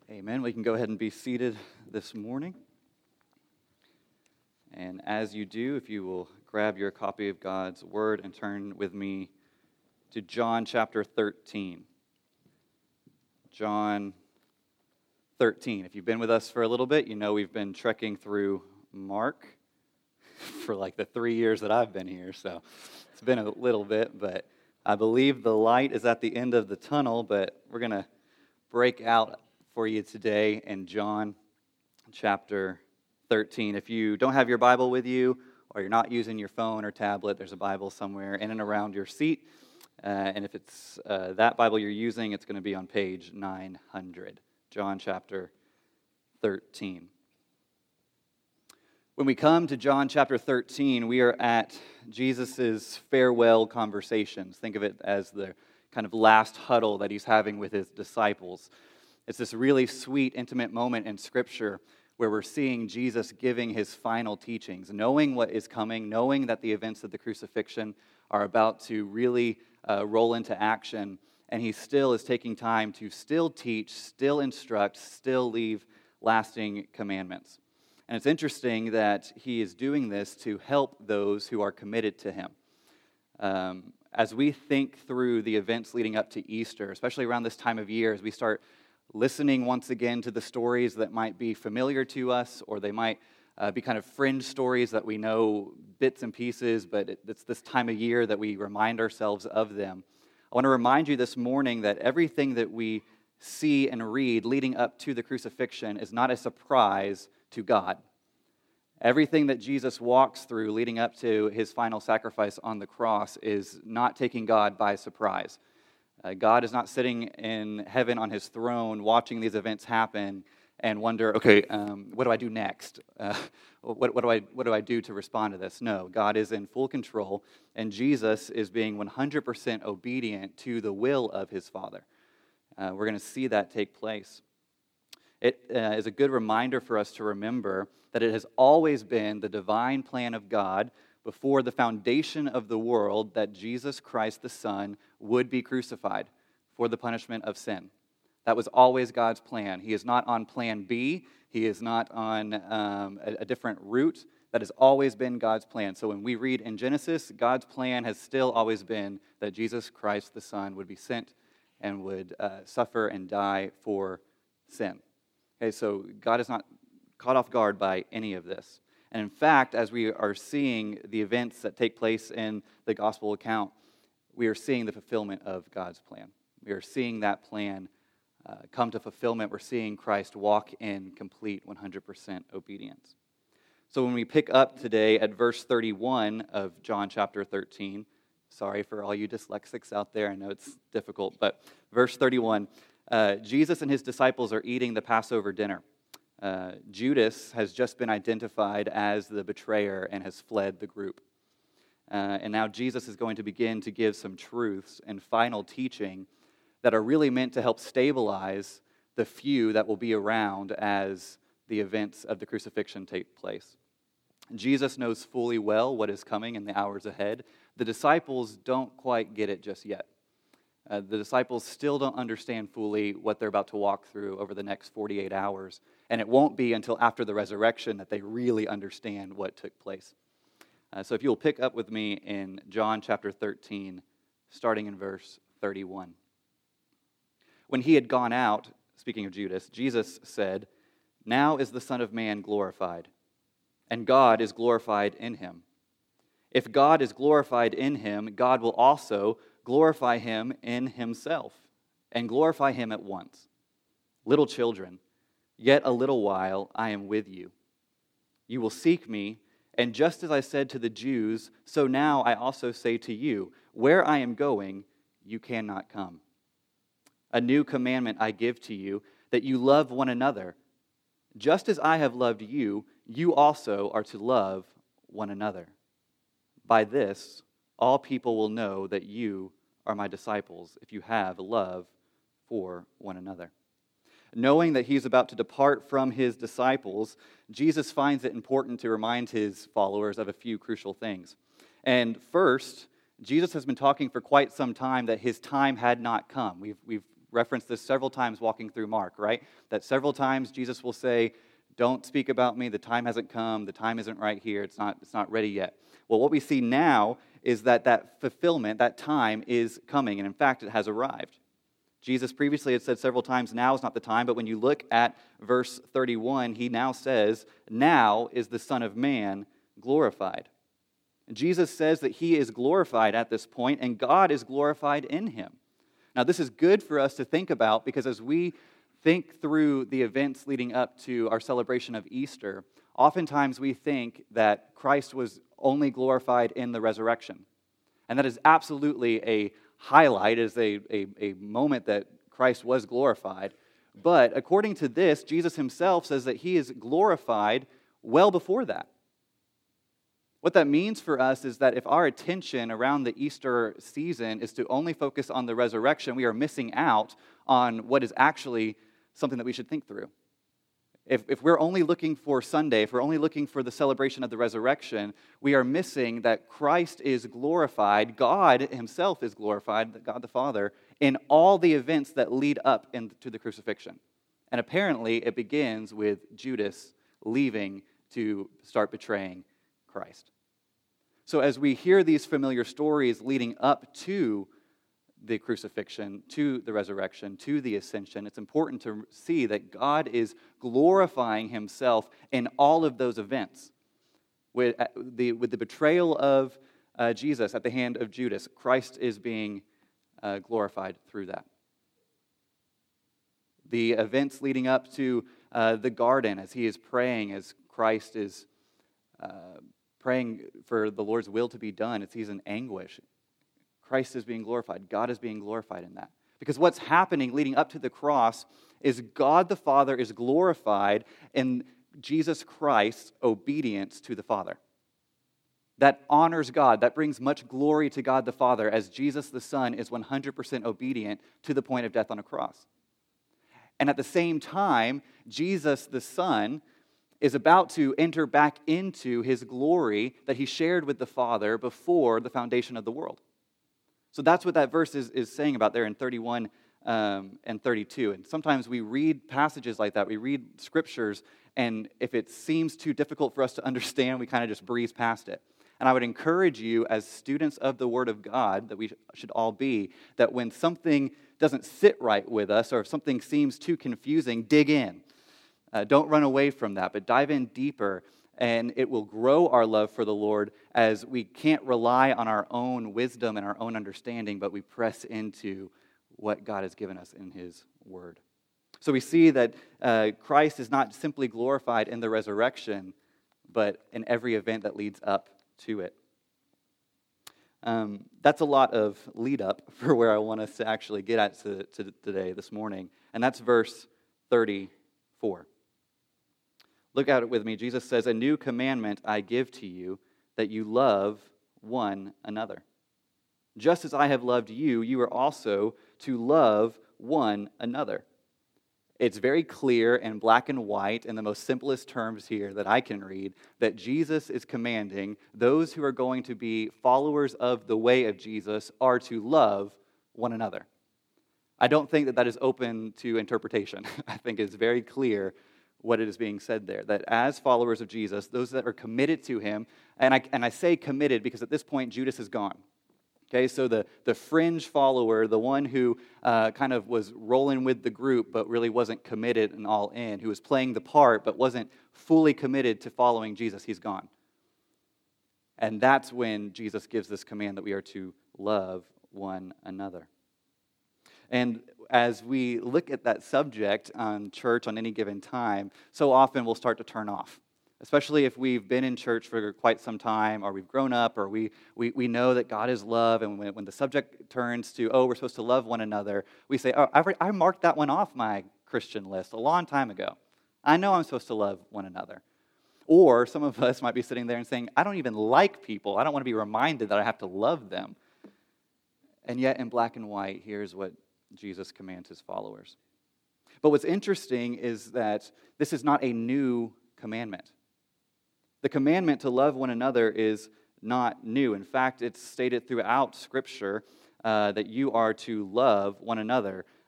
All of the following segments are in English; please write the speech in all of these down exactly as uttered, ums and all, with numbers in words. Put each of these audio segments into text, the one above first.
Amen. We can go ahead and be seated this morning. And as you do, if you will grab your copy of God's Word and turn with me to John chapter thirteen. John thirteen. If you've been with us for a little bit, you know we've been trekking through Mark for like the three years that I've been here. So it's been a little bit, but I believe the light is at the end of the tunnel, but we're going to break out for you today in John chapter thirteen. If you don't have your Bible with you, or you're not using your phone or tablet, there's a Bible somewhere in and around your seat. Uh, and if it's uh, that Bible you're using, it's going to be on page nine hundred, John chapter thirteen. When we come to John chapter thirteen, we are at Jesus' farewell conversations. Think of it as the kind of last huddle that he's having with his disciples. It's this really sweet, intimate moment in Scripture where we're seeing Jesus giving his final teachings, knowing what is coming, knowing that the events of the crucifixion are about to really uh, roll into action, and he still is taking time to still teach, still instruct, still leave lasting commandments. And it's interesting that he is doing this to help those who are committed to him. Um, as we think through the events leading up to Easter, especially around this time of year, as we start listening once again to the stories that might be familiar to us, or they might uh, be kind of fringe stories that we know bits and pieces, but it, it's this time of year that we remind ourselves of them. I want to remind you this morning that everything that we see and read leading up to the crucifixion is not a surprise to God. Everything that Jesus walks through leading up to his final sacrifice on the cross is not taking God by surprise. Uh, God is not sitting in heaven on his throne watching these events happen and wonder, okay, um, what do I do next? Uh, what, what, do I, what do I do to respond to this? No, God is in full control, and Jesus is being one hundred percent obedient to the will of his Father. Uh, we're going to see that take place. It uh, is a good reminder for us to remember that it has always been the divine plan of God before the foundation of the world that Jesus Christ the Son would be crucified for the punishment of sin. That was always God's plan. He is not on plan B. He is not on um, a, a different route. That has always been God's plan. So when we read in Genesis, God's plan has still always been that Jesus Christ the Son would be sent and would uh, suffer and die for sin. Okay, so God is not caught off guard by any of this. And in fact, as we are seeing the events that take place in the gospel account, we are seeing the fulfillment of God's plan. We are seeing that plan uh, come to fulfillment. We're seeing Christ walk in complete one hundred percent obedience. So when we pick up today at verse thirty-one of John chapter thirteen, sorry for all you dyslexics out there, I know it's difficult, but verse thirty-one, uh, Jesus and his disciples are eating the Passover dinner. Uh, Judas has just been identified as the betrayer and has fled the group. Uh, and now Jesus is going to begin to give some truths and final teaching that are really meant to help stabilize the few that will be around as the events of the crucifixion take place. Jesus knows fully well what is coming in the hours ahead. The disciples don't quite get it just yet. Uh, the disciples still don't understand fully what they're about to walk through over the next forty-eight hours. And it won't be until after the resurrection that they really understand what took place. Uh, so if you'll pick up with me in John chapter thirteen, starting in verse thirty-one. When he had gone out, speaking of Judas, Jesus said, "Now is the Son of Man glorified, and God is glorified in him. If God is glorified in him, God will also glorify him in himself, and glorify him at once. Little children, yet a little while I am with you. You will seek me, and just as I said to the Jews, so now I also say to you, where I am going, you cannot come. A new commandment I give to you, that you love one another. Just as I have loved you, you also are to love one another. By this, all people will know that you are my disciples, if you have love for one another." Knowing that he's about to depart from his disciples, Jesus finds it important to remind his followers of a few crucial things. And first, Jesus has been talking for quite some time that his time had not come. We've, we've referenced this several times walking through Mark, right? That several times Jesus will say, don't speak about me, the time hasn't come, the time isn't right here, it's not, it's not ready yet. Well, what we see now is that that fulfillment, that time is coming, and in fact, it has arrived. Jesus previously had said several times, now is not the time, but when you look at verse thirty-one, he now says, now is the Son of Man glorified. Jesus says that he is glorified at this point, and God is glorified in him. Now, this is good for us to think about, because as we think through the events leading up to our celebration of Easter, oftentimes we think that Christ was only glorified in the resurrection. And that is absolutely a highlight, is a, a, a moment that Christ was glorified. But according to this, Jesus himself says that he is glorified well before that. What that means for us is that if our attention around the Easter season is to only focus on the resurrection, we are missing out on what is actually something that we should think through. If, if we're only looking for Sunday, if we're only looking for the celebration of the resurrection, we are missing that Christ is glorified, God himself is glorified, God the Father, in all the events that lead up into the crucifixion. And apparently it begins with Judas leaving to start betraying Christ. So as we hear these familiar stories leading up to the crucifixion, to the resurrection, to the ascension, it's important to see that God is glorifying himself in all of those events. With the, with the betrayal of uh, Jesus at the hand of Judas, Christ is being uh, glorified through that. The events leading up to uh, the garden, as he is praying, as Christ is uh, praying for the Lord's will to be done, as he's in anguish, Christ is being glorified. God is being glorified in that. Because what's happening leading up to the cross is God the Father is glorified in Jesus Christ's obedience to the Father. That honors God. That brings much glory to God the Father, as Jesus the Son is one hundred percent obedient to the point of death on a cross. And at the same time, Jesus the Son is about to enter back into his glory that he shared with the Father before the foundation of the world. So that's what that verse is, is saying about there in thirty-one um, and thirty-two. And sometimes we read passages like that, we read scriptures, and if it seems too difficult for us to understand, we kind of just breeze past it. And I would encourage you as students of the Word of God, that we should all be, that when something doesn't sit right with us, or if something seems too confusing, dig in. Uh, don't run away from that, but dive in deeper, and it will grow our love for the Lord as we can't rely on our own wisdom and our own understanding, but we press into what God has given us in his word. So we see that uh, Christ is not simply glorified in the resurrection, but in every event that leads up to it. Um, that's a lot of lead up for where I want us to actually get at to, to today, this morning, and that's verse thirty-four. Look at it with me. Jesus says, "A new commandment I give to you, that you love one another. Just as I have loved you, you are also to love one another." It's very clear in black and white, in the most simplest terms here that I can read, that Jesus is commanding those who are going to be followers of the way of Jesus are to love one another. I don't think that that is open to interpretation. I think it's very clear what it is being said there, that as followers of Jesus, those that are committed to him, and I, and I say committed because at this point Judas is gone. Okay, so the, the fringe follower, the one who uh, kind of was rolling with the group but really wasn't committed and all in, who was playing the part but wasn't fully committed to following Jesus, he's gone. And that's when Jesus gives this command that we are to love one another. And as we look at that subject on church on any given time, so often we'll start to turn off. Especially if we've been in church for quite some time, or we've grown up, or we we, we know that God is love, and when, when the subject turns to, oh, we're supposed to love one another, we say, oh, I've, I marked that one off my Christian list a long time ago. I know I'm supposed to love one another. Or some of us might be sitting there and saying, I don't even like people. I don't want to be reminded that I have to love them. And yet in black and white, here's what Jesus commands his followers. But what's interesting is that this is not a new commandment. The commandment to love one another is not new. In fact, it's stated throughout Scripture uh, that you are to love one another.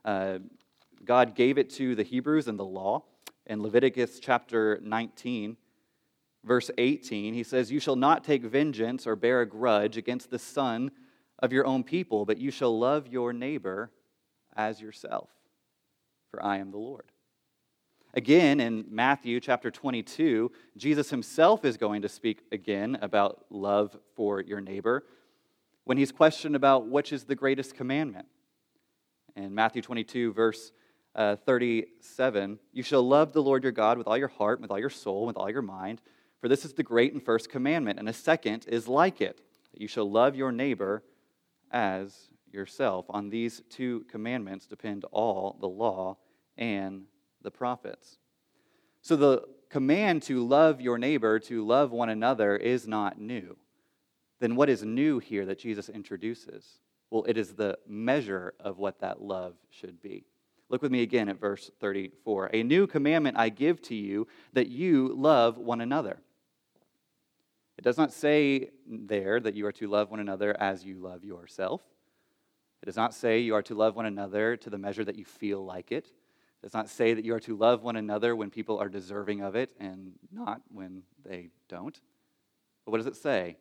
Uh, God gave it to the Hebrews in the law. In Leviticus chapter nineteen, verse eighteen, he says, "You shall not take vengeance or bear a grudge against the son of your own people, but you shall love your neighbor as yourself, for I am the Lord." Again, in Matthew chapter twenty-two, Jesus himself is going to speak again about love for your neighbor when he's questioned about which is the greatest commandment. In Matthew twenty-two, verse uh, thirty-seven, "You shall love the Lord your God with all your heart, with all your soul, with all your mind, for this is the great and first commandment, and a second is like it, that you shall love your neighbor as yourself. On these two commandments depend all the law and the prophets." So the command to love your neighbor, to love one another, is not new. Then what is new here that Jesus introduces? Well, it is the measure of what that love should be. Look with me again at verse thirty-four. "A new commandment I give to you, that you love one another." It does not say there that you are to love one another as you love yourself. It does not say you are to love one another to the measure that you feel like it. It does not say that you are to love one another when people are deserving of it and not when they don't. But what does it say?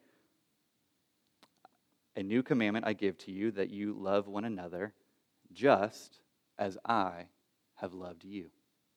"A new commandment I give to you, that you love one another just as I have loved you."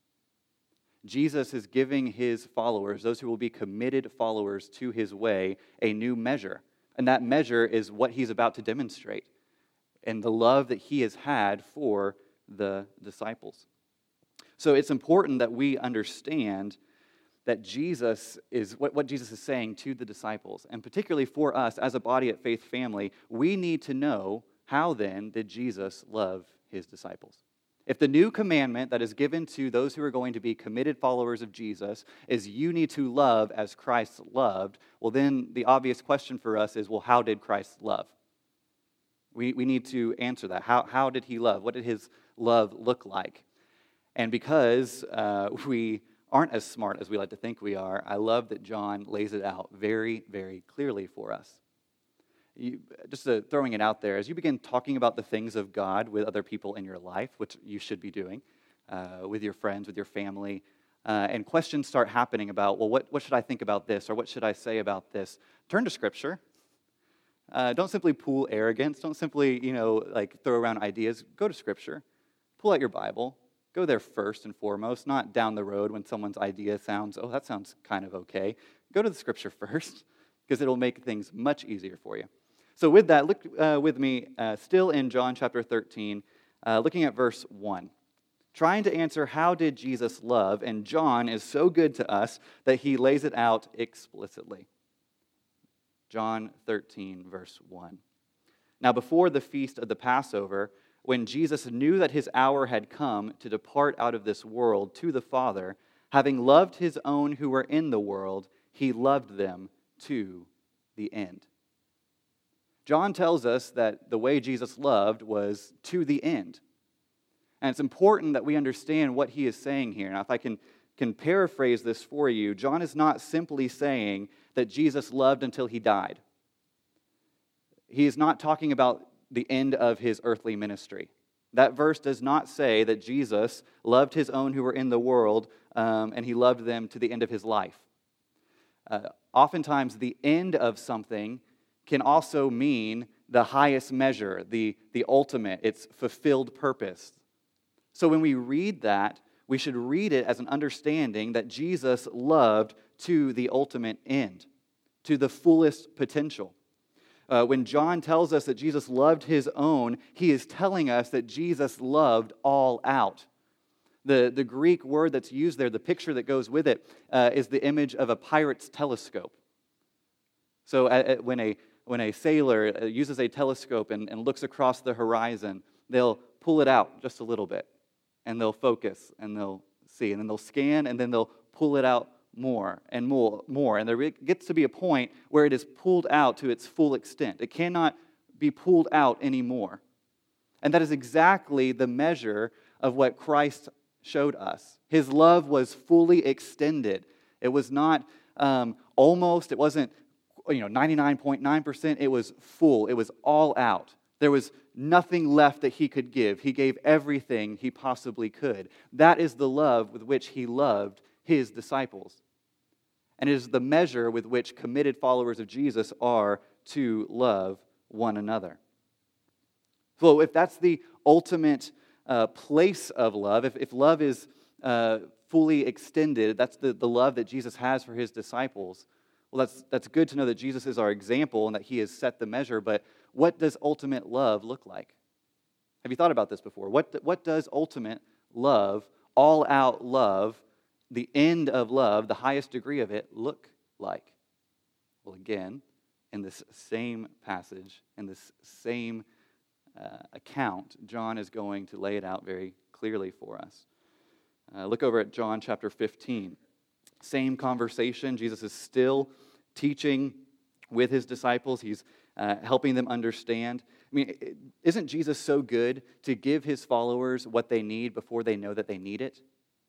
Jesus is giving his followers, those who will be committed followers to his way, a new measure. And that measure is what he's about to demonstrate and the love that he has had for the disciples. So it's important that we understand that Jesus is, what, what Jesus is saying to the disciples, and particularly for us as a Body at Faith family, we need to know, how then did Jesus love his disciples? If the new commandment that is given to those who are going to be committed followers of Jesus is you need to love as Christ loved, well then the obvious question for us is, well, how did Christ love? We, we need to answer that. How, how did he love? What did his love look like? And because uh, we aren't as smart as we like to think we are, I love that John lays it out very, very clearly for us. You, just uh, throwing it out there, as you begin talking about the things of God with other people in your life, which you should be doing, uh, with your friends, with your family, uh, and questions start happening about, well, what, what should I think about this, or what should I say about this? Turn to Scripture. Uh, don't simply pool arrogance. Don't simply, you know, like throw around ideas. Go to Scripture. Pull out your Bible. Go there first and foremost, not down the road when someone's idea sounds, oh, that sounds kind of okay. Go to the Scripture first, because it'll make things much easier for you. So with that, look uh, with me uh, still in John chapter thirteen, uh, looking at verse one. Trying to answer, how did Jesus love? And John is so good to us that he lays it out explicitly. John thirteen, verse one. "Now before the feast of the Passover, when Jesus knew that his hour had come to depart out of this world to the Father, having loved his own who were in the world, he loved them to the end." John tells us that the way Jesus loved was to the end. And it's important that we understand what he is saying here. Now, if I can, can paraphrase this for you, John is not simply saying that Jesus loved until he died. He is not talking about the end of his earthly ministry. That verse does not say that Jesus loved his own who were in the world um, and he loved them to the end of his life. Uh, oftentimes, the end of something can also mean the highest measure, the, the ultimate, its fulfilled purpose. So when we read that, we should read it as an understanding that Jesus loved to the ultimate end, to the fullest potential. Uh, when John tells us that Jesus loved his own, he is telling us that Jesus loved all out. The, the Greek word that's used there, the picture that goes with it, uh, is the image of a pirate's telescope. So uh, when a when a sailor uses a telescope and, and looks across the horizon, they'll pull it out just a little bit, and they'll focus, and they'll see, and then they'll scan, and then they'll pull it out more and more, more. And there gets to be a point where it is pulled out to its full extent. It cannot be pulled out anymore. And that is exactly the measure of what Christ showed us. His love was fully extended. It was not um, almost, it wasn't you know, ninety-nine point nine percent, it was full. It was all out. There was nothing left that he could give. He gave everything he possibly could. That is the love with which he loved his disciples. And it is the measure with which committed followers of Jesus are to love one another. So if that's the ultimate uh, place of love, if, if love is uh, fully extended, that's the, the love that Jesus has for his disciples, well, that's, that's good to know that Jesus is our example and that he has set the measure, but what does ultimate love look like? Have you thought about this before? What, what does ultimate love, all-out love, the end of love, the highest degree of it, look like? Well, again, in this same passage, in this same uh, account, John is going to lay it out very clearly for us. Uh, look over at John chapter fifteen. Same conversation. Jesus is still teaching with his disciples. He's uh, helping them understand. I mean, isn't Jesus so good to give his followers what they need before they know that they need it?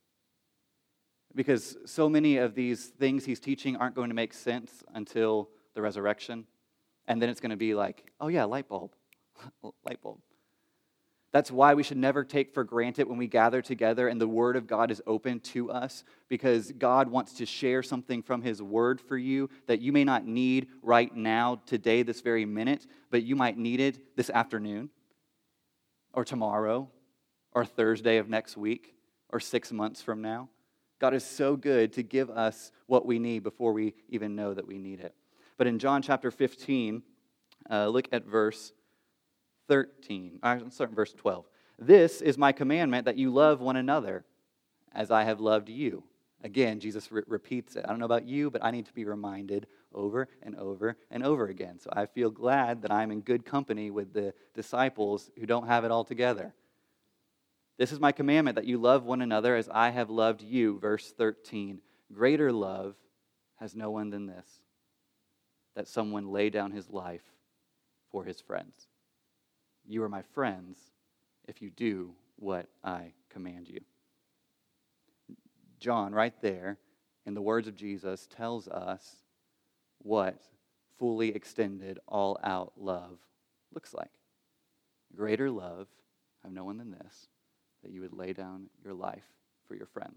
Because so many of these things he's teaching aren't going to make sense until the resurrection. And then it's going to be like, oh yeah, light bulb. light bulb. That's why we should never take for granted when we gather together and the Word of God is open to us, because God wants to share something from His Word for you that you may not need right now, today, this very minute, but you might need it this afternoon, or tomorrow, or Thursday of next week, or six months from now. God is so good to give us what we need before we even know that we need it. But in John chapter fifteen, uh, look at verse thirteen. I'll start in verse twelve. This is my commandment, that you love one another as I have loved you. Again, Jesus re- repeats it. I don't know about you, but I need to be reminded over and over and over again. So I feel glad that I'm in good company with the disciples who don't have it all together. This is my commandment, that you love one another as I have loved you. Verse thirteen. Greater love has no one than this, that someone lay down his life for his friends. You are my friends if you do what I command you. John, right there, in the words of Jesus, tells us what fully extended, all-out love looks like. Greater love have no one than this, that you would lay down your life for your friends.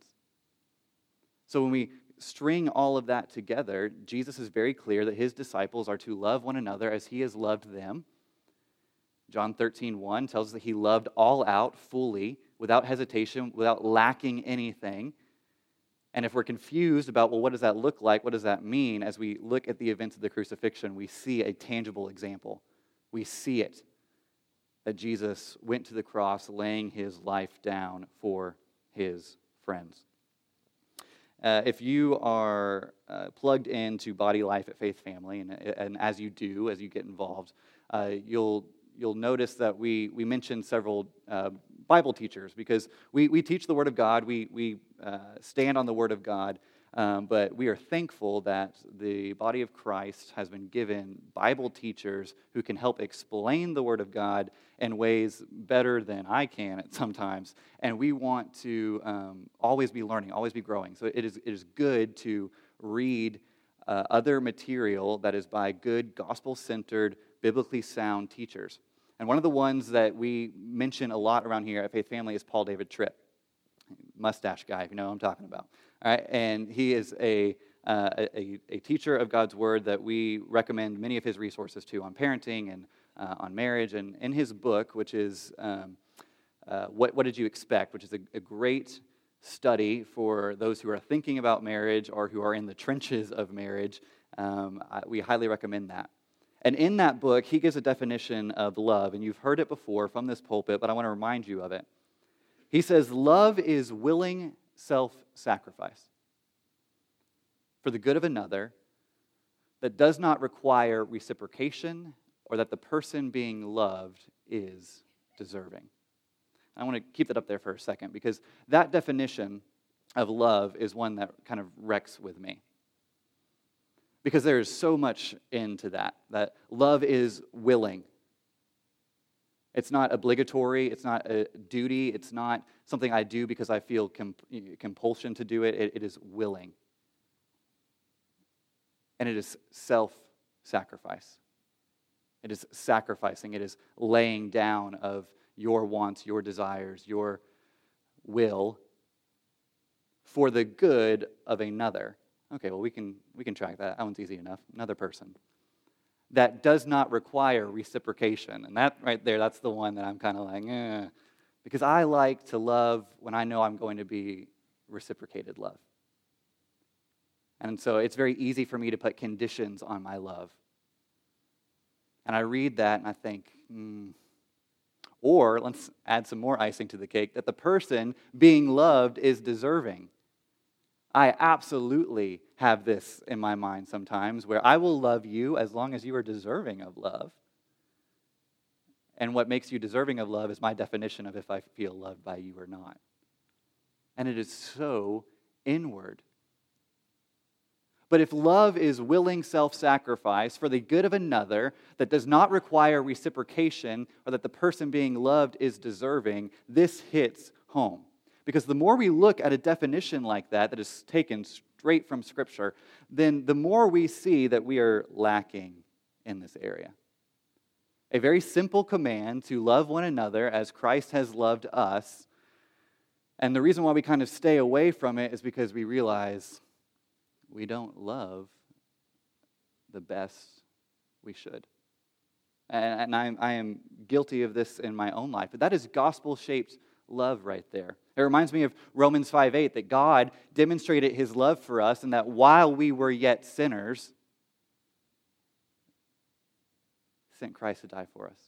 So when we string all of that together, Jesus is very clear that his disciples are to love one another as he has loved them. John thirteen one tells us that he loved all out, fully, without hesitation, without lacking anything. And if we're confused about, well, what does that look like? What does that mean? As we look at the events of the crucifixion, we see a tangible example. We see it, that Jesus went to the cross laying his life down for his friends. Uh, if you are uh, plugged into Body Life at Faith Family, and, and as you do, as you get involved, uh, you'll you'll notice that we we mention several uh, Bible teachers, because we, we teach the Word of God, we, we uh, stand on the Word of God, um, but we are thankful that the body of Christ has been given Bible teachers who can help explain the Word of God in ways better than I can at sometimes, and we want to um, always be learning, always be growing. So it is, it is good to read uh, other material that is by good, gospel-centered, biblically sound teachers. And one of the ones that we mention a lot around here at Faith Family is Paul David Tripp. Mustache guy, if you know what I'm talking about. All right, and he is a, uh, a, a teacher of God's Word that we recommend many of his resources to on parenting and uh, on marriage. And in his book, which is um, uh, What, What Did You Expect?, which is a, a great study for those who are thinking about marriage or who are in the trenches of marriage, um, I, we highly recommend that. And in that book, he gives a definition of love, and you've heard it before from this pulpit, but I want to remind you of it. He says, love is willing self-sacrifice for the good of another that does not require reciprocation or that the person being loved is deserving. I want to keep that up there for a second, because that definition of love is one that kind of wrecks with me. Because there is so much into that, that love is willing. It's not obligatory, it's not a duty, it's not something I do because I feel comp- compulsion to do it. it. It is willing. And it is self-sacrifice. It is sacrificing. It is laying down of your wants, your desires, your will for the good of another. Okay, well, we can we can track that. That one's easy enough. Another person. That does not require reciprocation. And that right there, that's the one that I'm kind of like, eh. Because I like to love when I know I'm going to be reciprocated love. And so it's very easy for me to put conditions on my love. And I read that and I think, hmm. Or, let's add some more icing to the cake, that the person being loved is deserving. I absolutely have this in my mind sometimes, where I will love you as long as you are deserving of love. And what makes you deserving of love is my definition of if I feel loved by you or not. And it is so inward. But if love is willing self-sacrifice for the good of another that does not require reciprocation, or that the person being loved is deserving, this hits home. Because the more we look at a definition like that, that is taken straight from Scripture, then the more we see that we are lacking in this area. A very simple command to love one another as Christ has loved us. And the reason why we kind of stay away from it is because we realize we don't love the best we should. And, and I'm, I am guilty of this in my own life. But that is gospel-shaped love right there. It reminds me of Romans five eight, that God demonstrated His love for us, and that while we were yet sinners, sent Christ to die for us.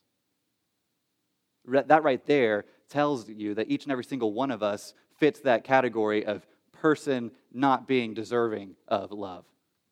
That right there tells you that each and every single one of us fits that category of person not being deserving of love.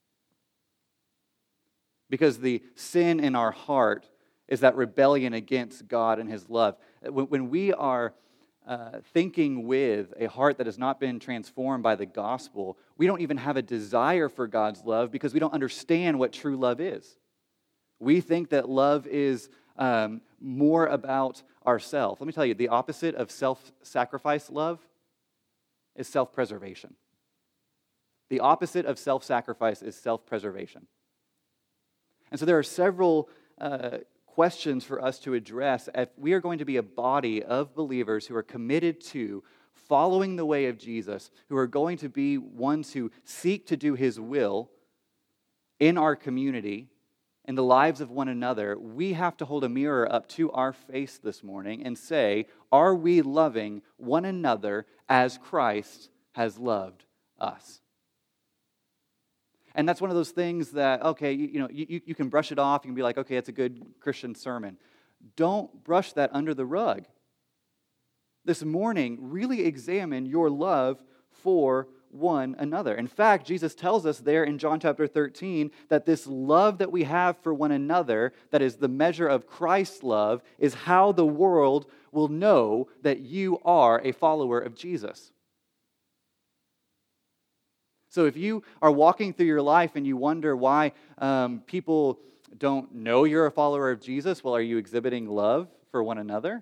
Because the sin in our heart is that rebellion against God and His love. When we are uh, thinking with a heart that has not been transformed by the gospel, we don't even have a desire for God's love because we don't understand what true love is. We think that love is um, more about ourselves. Let me tell you, the opposite of self-sacrifice love is self-preservation. The opposite of self-sacrifice is self-preservation. And so there are several uh, questions for us to address if we are going to be a body of believers who are committed to following the way of Jesus, who are going to be ones who seek to do His will in our community, in the lives of one another. We have to hold a mirror up to our face this morning and say, are we loving one another as Christ has loved us? And that's one of those things that, okay, you, you know, you, you can brush it off. You can be like, okay, it's a good Christian sermon. Don't brush that under the rug. This morning, really examine your love for one another. In fact, Jesus tells us there in John chapter thirteen that this love that we have for one another, that is the measure of Christ's love, is how the world will know that you are a follower of Jesus. So if you are walking through your life and you wonder why um, people don't know you're a follower of Jesus, well, are you exhibiting love for one another?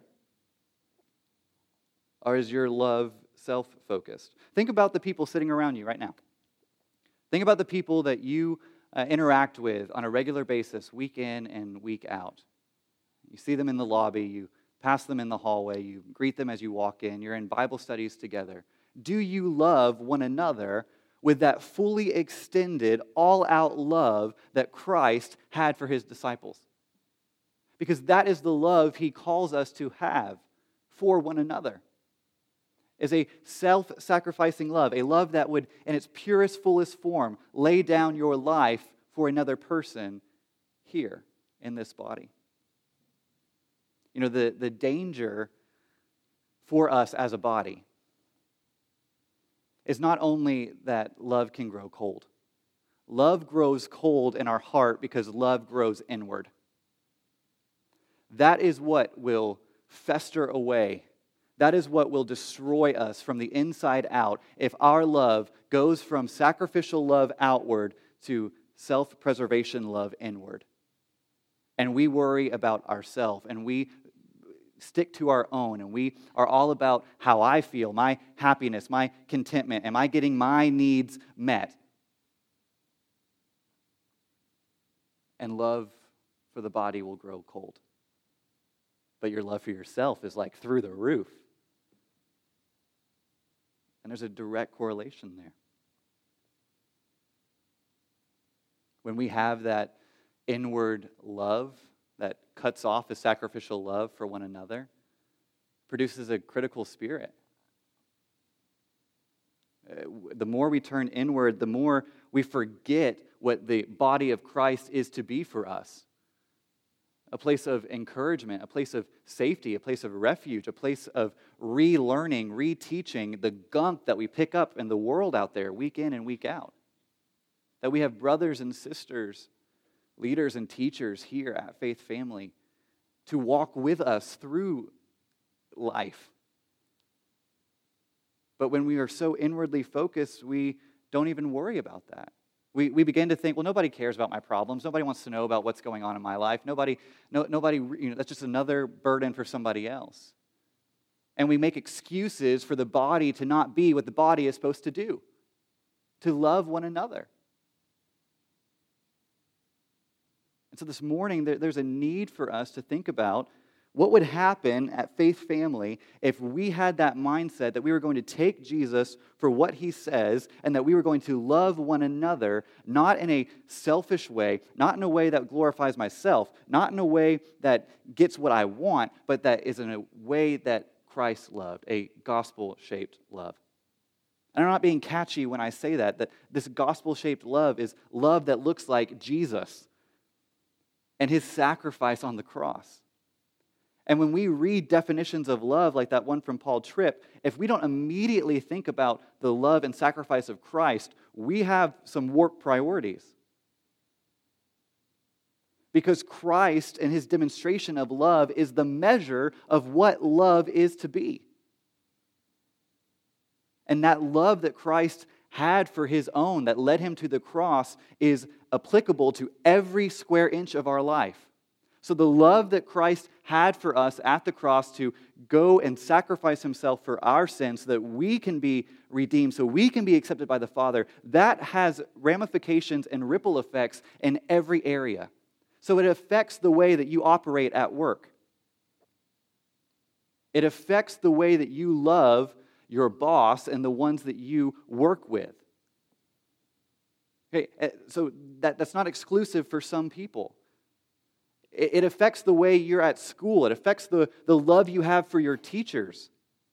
Or is your love self-focused? Think about the people sitting around you right now. Think about the people that you uh, interact with on a regular basis, week in and week out. You see them in the lobby, you pass them in the hallway, you greet them as you walk in, you're in Bible studies together. Do you love one another with that fully extended, all-out love that Christ had for His disciples? Because that is the love He calls us to have for one another. Is a self-sacrificing love, a love that would, in its purest, fullest form, lay down your life for another person here in this body. You know, the, the danger for us as a body is not only that love can grow cold. Love grows cold in our heart because love grows inward. That is what will fester away. That is what will destroy us from the inside out if our love goes from sacrificial love outward to self-preservation love inward. And we worry about ourselves, and we stick to our own, and we are all about how I feel, my happiness, my contentment. Am I getting my needs met? And love for the body will grow cold. But your love for yourself is like through the roof. And there's a direct correlation there. When we have that inward love that cuts off a sacrificial love for one another, produces a critical spirit. The more we turn inward, the more we forget what the body of Christ is to be for us. A place of encouragement, a place of safety, a place of refuge, a place of relearning, reteaching the gunk that we pick up in the world out there week in and week out. That we have brothers and sisters, leaders and teachers here at Faith Family to walk with us through life. But when we are so inwardly focused, we don't even worry about that. We we begin to think, well, nobody cares about my problems. Nobody wants to know about what's going on in my life. Nobody, no, nobody, you know, that's just another burden for somebody else. And we make excuses for the body to not be what the body is supposed to do, to love one another. And so this morning, there, there's a need for us to think about what would happen at Faith Family if we had that mindset that we were going to take Jesus for what he says and that we were going to love one another, not in a selfish way, not in a way that glorifies myself, not in a way that gets what I want, but that is in a way that Christ loved, a gospel-shaped love. And I'm not being catchy when I say that, that this gospel-shaped love is love that looks like Jesus and his sacrifice on the cross. And when we read definitions of love like that one from Paul Tripp, if we don't immediately think about the love and sacrifice of Christ, we have some warped priorities. Because Christ and his demonstration of love is the measure of what love is to be. And that love that Christ had for his own, that led him to the cross, is applicable to every square inch of our life. So the love that Christ had for us at the cross to go and sacrifice himself for our sins so that we can be redeemed, so we can be accepted by the Father, that has ramifications and ripple effects in every area. So it affects the way that you operate at work. It affects the way that you love your boss and the ones that you work with. Okay, so that, that's not exclusive for some people. It affects the way you're at school. It affects the, the love you have for your teachers.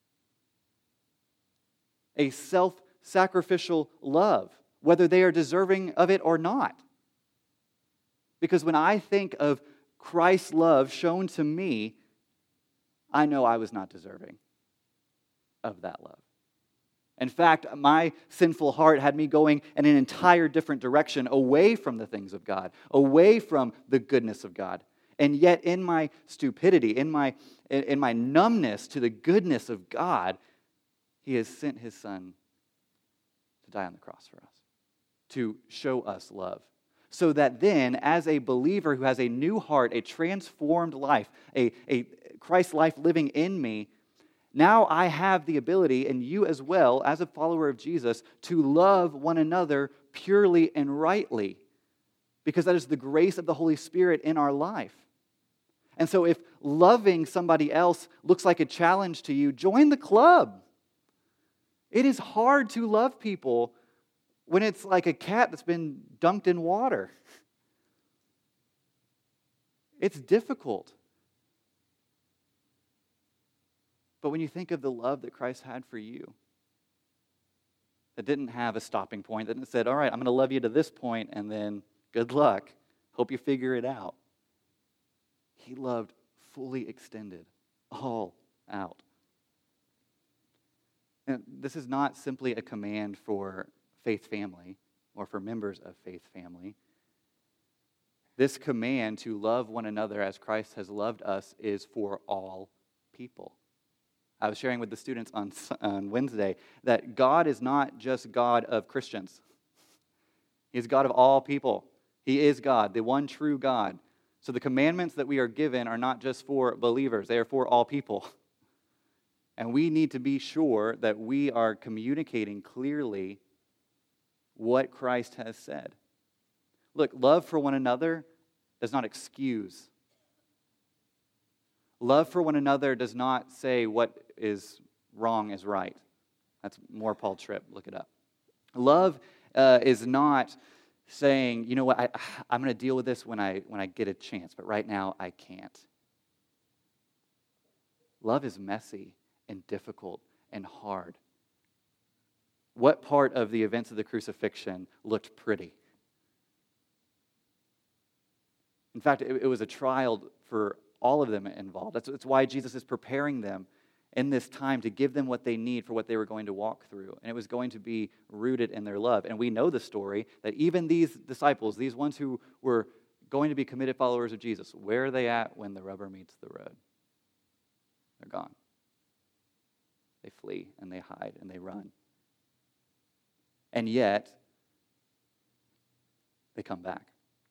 A self-sacrificial love, whether they are deserving of it or not. Because when I think of Christ's love shown to me, I know I was not deserving of that love. In fact, my sinful heart had me going in an entire different direction, away from the things of God, away from the goodness of God. And yet in my stupidity, in my, in my numbness to the goodness of God, he has sent his Son to die on the cross for us, to show us love. So that then, as a believer who has a new heart, a transformed life, a, a Christ life living in me, now I have the ability, and you as well, as a follower of Jesus, to love one another purely and rightly. Because that is the grace of the Holy Spirit in our life. And so if loving somebody else looks like a challenge to you, join the club. It is hard to love people when it's like a cat that's been dunked in water. It's difficult. But when you think of the love that Christ had for you, that didn't have a stopping point, that didn't said, all right, I'm going to love you to this point, and then good luck. Hope you figure it out. He loved fully extended, all out. And this is not simply a command for Faith Family or for members of Faith Family. This command to love one another as Christ has loved us is for all people. I was sharing with the students on, on Wednesday that God is not just God of Christians. He is God of all people. He is God, the one true God. So the commandments that we are given are not just for believers, they are for all people. And we need to be sure that we are communicating clearly what Christ has said. Look, love for one another, does not excuse. Love for one another does not say what is wrong is right. That's more Paul Tripp. Look it up. Love uh, is not saying, you know what, I, I'm going to deal with this when I when I get a chance, but right now I can't. Love is messy and difficult and hard. What part of the events of the crucifixion looked pretty? In fact, it, it was a trial for all of them involved. That's, that's why Jesus is preparing them in this time to give them what they need for what they were going to walk through. And it was going to be rooted in their love. And we know the story that even these disciples, these ones who were going to be committed followers of Jesus, where are they at when the rubber meets the road? They're gone. They flee and they hide and they run. And yet, they come back.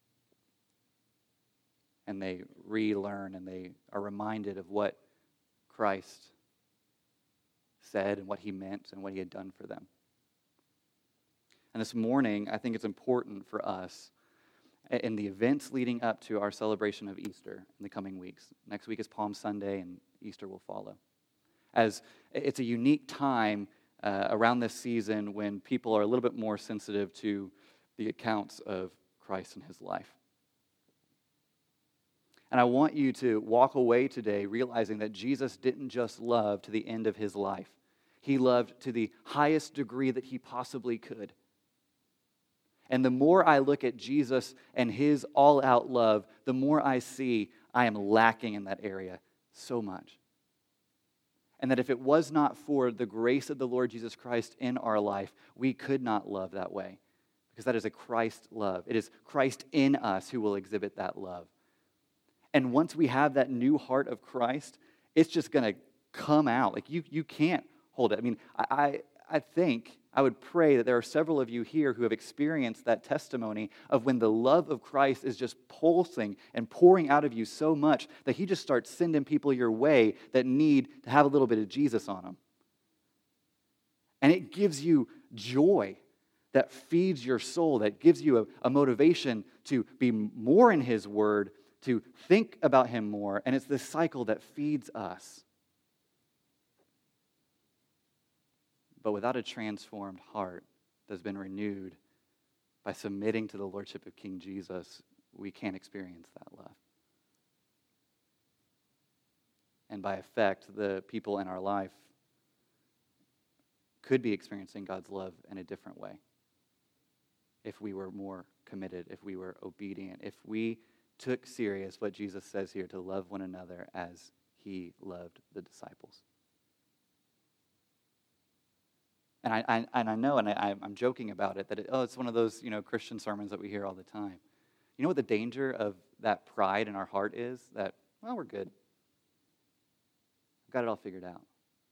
And they relearn and they are reminded of what Christ said and what he meant and what he had done for them. And this morning, I think it's important for us in the events leading up to our celebration of Easter in the coming weeks. Next week is Palm Sunday and Easter will follow. As it's a unique time uh, around this season when people are a little bit more sensitive to the accounts of Christ and his life. And I want you to walk away today realizing that Jesus didn't just love to the end of his life. He loved to the highest degree that he possibly could. And the more I look at Jesus and his all-out love, the more I see I am lacking in that area so much. And that if it was not for the grace of the Lord Jesus Christ in our life, we could not love that way. Because that is a Christ love. It is Christ in us who will exhibit that love. And once we have that new heart of Christ, it's just going to come out. Like you, you can't hold it. I mean, I, I, I think, I would pray that there are several of you here who have experienced that testimony of when the love of Christ is just pulsing and pouring out of you so much that he just starts sending people your way that need to have a little bit of Jesus on them. And it gives you joy that feeds your soul, that gives you a, a motivation to be more in his word, to think about him more, and it's this cycle that feeds us. But without a transformed heart that's been renewed by submitting to the lordship of King Jesus, we can't experience that love. And by effect, the people in our life could be experiencing God's love in a different way if we were more committed, if we were obedient, if we took serious what Jesus says here, to love one another as he loved the disciples. And I, I and I know, and I, I'm joking about it, that it, oh, it's one of those, you know, Christian sermons that we hear all the time. You know what the danger of that pride in our heart is? That, well, we're good. I've got it all figured out.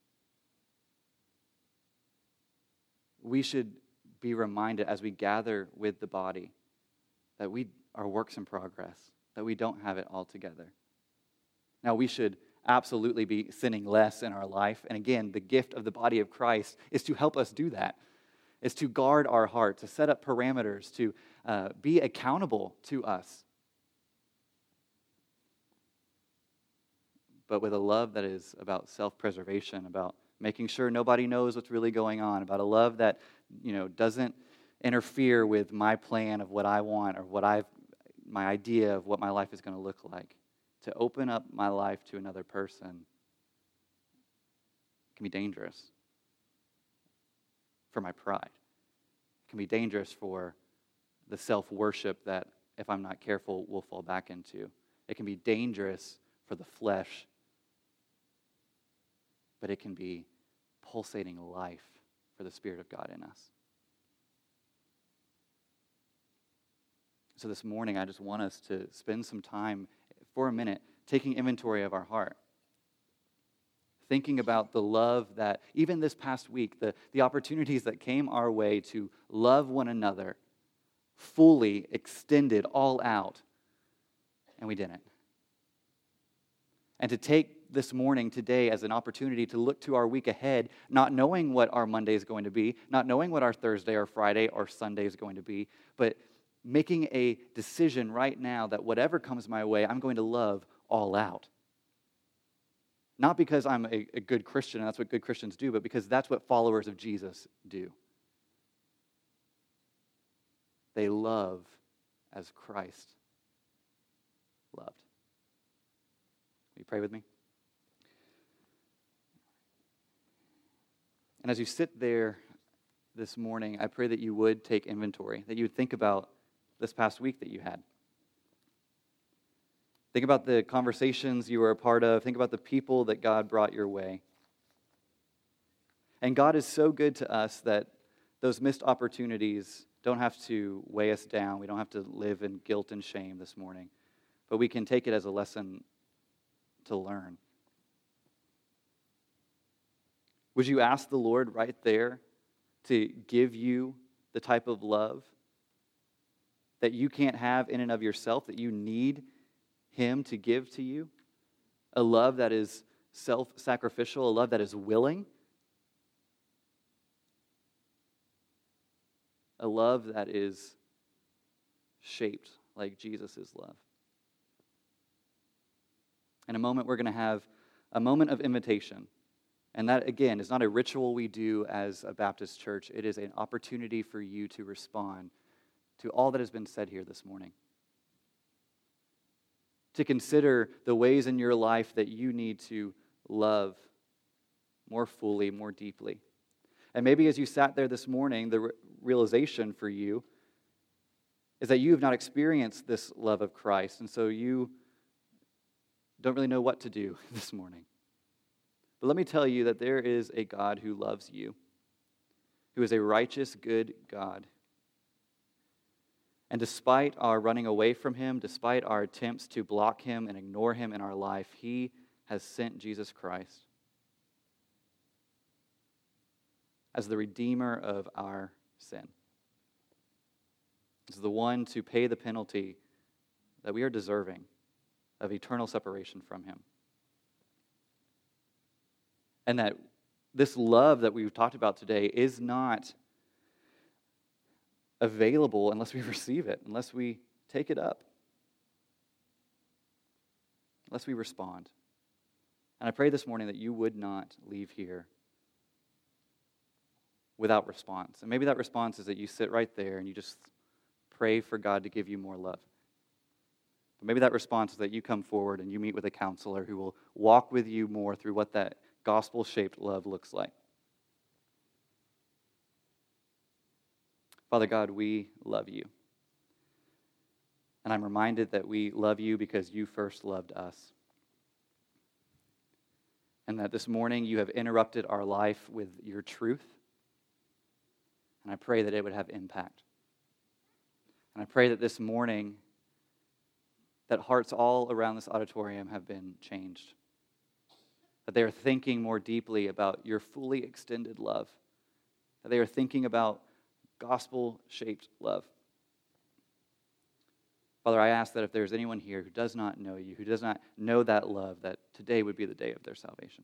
We should be reminded as we gather with the body that we are works in progress, that we don't have it all together. Now, we should absolutely be sinning less in our life. And again, the gift of the body of Christ is to help us do that, is to guard our heart, to set up parameters, to uh, be accountable to us. But with a love that is about self-preservation, about making sure nobody knows what's really going on, about a love that, you know, doesn't interfere with my plan of what I want or what I've, my idea of what my life is going to look like. To open up my life to another person can be dangerous for my pride. It can be dangerous for the self-worship that, if I'm not careful, we'll fall back into. It can be dangerous for the flesh, but it can be pulsating life for the Spirit of God in us. So this morning, I just want us to spend some time for a minute taking inventory of our heart. Thinking about the love that, even this past week, the, the opportunities that came our way to love one another fully, extended, all out, and we didn't. And to take this morning, today, as an opportunity to look to our week ahead, not knowing what our Monday is going to be, not knowing what our Thursday or Friday or Sunday is going to be, but making a decision right now that whatever comes my way, I'm going to love all out. Not because I'm a, a good Christian, and that's what good Christians do, but because that's what followers of Jesus do. They love as Christ loved. Will you pray with me? And as you sit there this morning, I pray that you would take inventory, that you would think about this past week that you had. Think about the conversations you were a part of. Think about the people that God brought your way. And God is so good to us that those missed opportunities don't have to weigh us down. We don't have to live in guilt and shame this morning. But we can take it as a lesson to learn. Would you ask the Lord right there to give you the type of love that you can't have in and of yourself, that you need Him to give to you? A love that is self-sacrificial, a love that is willing, a love that is shaped like Jesus' love. In a moment, we're going to have a moment of invitation. And that, again, is not a ritual we do as a Baptist church. It is an opportunity for you to respond to all that has been said here this morning. To consider the ways in your life that you need to love more fully, more deeply. And maybe as you sat there this morning, the re- realization for you is that you have not experienced this love of Christ, and so you don't really know what to do this morning. But let me tell you that there is a God who loves you, who is a righteous, good God. And despite our running away from Him, despite our attempts to block Him and ignore Him in our life, He has sent Jesus Christ as the Redeemer of our sin. As the one to pay the penalty that we are deserving of eternal separation from Him. And that this love that we've talked about today is not available unless we receive it, unless we take it up, unless we respond. And I pray this morning that you would not leave here without response. And maybe that response is that you sit right there and you just pray for God to give you more love. But maybe that response is that you come forward and you meet with a counselor who will walk with you more through what that gospel-shaped love looks like. Father God, we love you. And I'm reminded that we love you because you first loved us. And that this morning you have interrupted our life with your truth. And I pray that it would have impact. And I pray that this morning that hearts all around this auditorium have been changed. That they are thinking more deeply about your fully extended love. That they are thinking about gospel-shaped love. Father, I ask that if there's anyone here who does not know you, who does not know that love, that today would be the day of their salvation.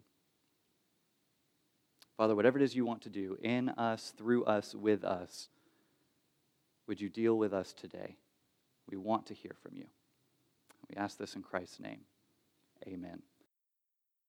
Father, whatever it is you want to do in us, through us, with us, would you deal with us today? We want to hear from you. We ask this in Christ's name. Amen.